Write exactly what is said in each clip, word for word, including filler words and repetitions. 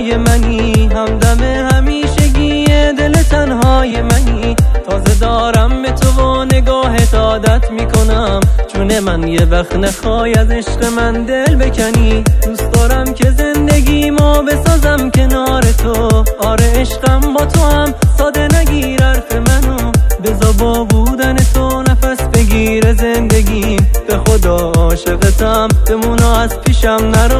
تنهای منی، همدم همیشگی دل تنهای منی. تازه دارم به تو و نگاهت عادت میکنم، چون من یه وقت نخوای از عشق من دل بکنی. دوست دارم که زندگی ما بسازم کنار تو، آره عشقم با تو هم ساده نگیر حرف منو. بذار با بودن تو نفس بگیر زندگیم، به خدا عاشقتم بمونا از پیشم نرو.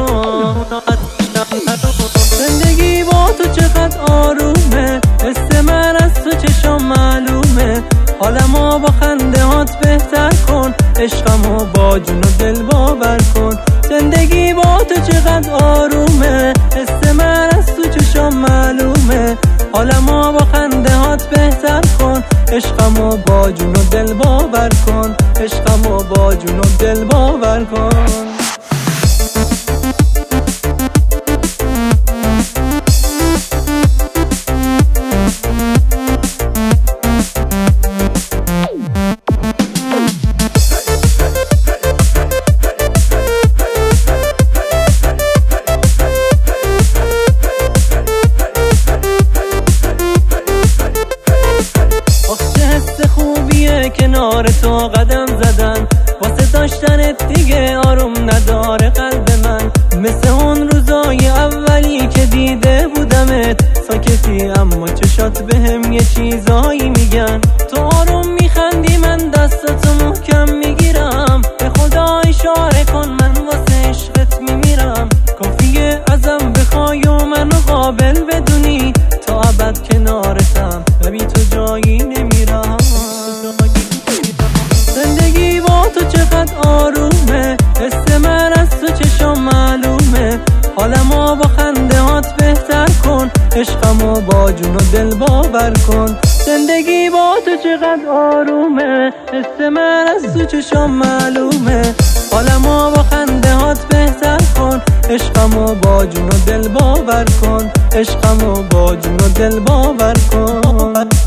زندگی با تو چقدر آرومه، حس من از تو چشم معلومه. حالمو با خنده هات بهتر کن، عشقمو با جون و دل باور کن. زندگی با تو چقدر آرومه، حس من از تو چشم معلومه. حالمو با خنده هات بهتر کن، عشقمو با جون و دل باور کن. عشقمو با جون و دل باور کن. کنار تو قدم زدن، واسه داشتنت دیگه آروم نداره قلب من. مثل اون روزای اولی که دیده بودمت، ساکتی اما چشات بهم یه چیزایی میگن. تو آروم میخندی من دستاتو محکم میگیرم، به خدا اشاره کن من واسه عشقت میمیرم. کافیه ازم بخوای و منو قابل بدونی، تا ابد کنارتم و بی تو جایی نمیرم. زندگی با تو چقدر آرومه، حس من از تو چشم معلومه. حالمو با خنده هات بهتر کن، عشقمو با جون و دل باور کن. زندگی با تو چقدر آرومه، حس من از تو چشم معلومه. حالمو با خنده هات بهتر کن، عشقمو با جون و دل باور کن. عشقمو با جون و دل باور کن.